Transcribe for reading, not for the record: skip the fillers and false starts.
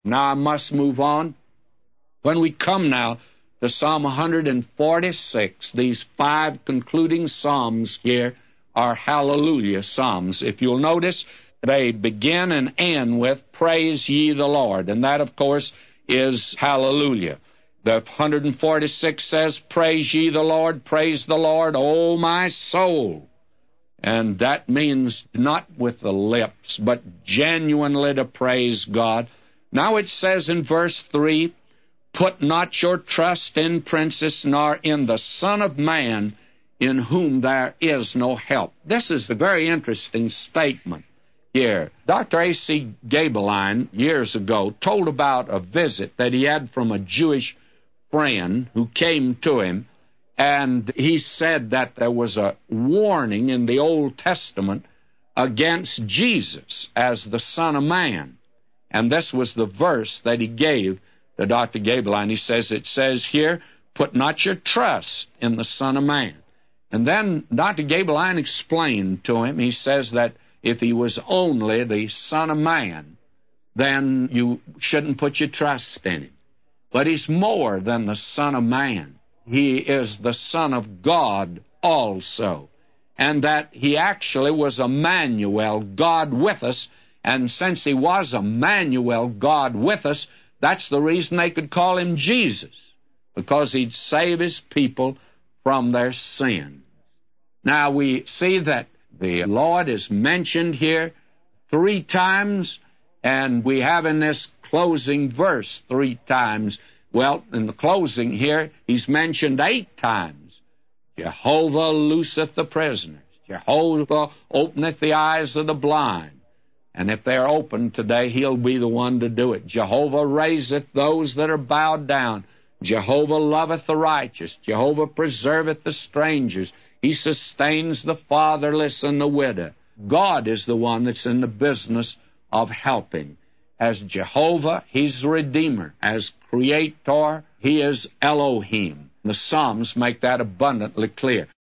Now I must move on. When we come now to Psalm 146, these 5 concluding psalms here are hallelujah psalms. If you'll notice, they begin and end with praise ye the Lord, and that, of course, is hallelujah. The 146 says, praise ye the Lord, O my soul. And that means not with the lips, but genuinely to praise God. Now it says in verse 3, put not your trust in princes, nor in the Son of Man, in whom there is no help. This is a very interesting statement here. Dr. A.C. Gaebelein, years ago, told about a visit that he had from a Jewish friend who came to him, and he said that there was a warning in the Old Testament against Jesus as the Son of Man. And this was the verse that he gave to Dr. Gaebelein. He says, it says here, put not your trust in the Son of Man. And then Dr. Gaebelein explained to him, he says that if he was only the Son of Man, then you shouldn't put your trust in him. But he's more than the Son of Man. He is the Son of God also. And that he actually was Emmanuel, God with us. And since he was Emmanuel, God with us, that's the reason they could call him Jesus, because he'd save his people from their sins. Now we see that the Lord is mentioned here 3 times, and we have in this closing verse 3 times. Well, in the closing here, he's mentioned 8 times. Jehovah looseth the prisoners. Jehovah openeth the eyes of the blind. And if they're open today, he'll be the one to do it. Jehovah raiseth those that are bowed down. Jehovah loveth the righteous. Jehovah preserveth the strangers. He sustains the fatherless and the widow. God is the one that's in the business of helping. As Jehovah, he's the Redeemer. As Creator, he is Elohim. The Psalms make that abundantly clear.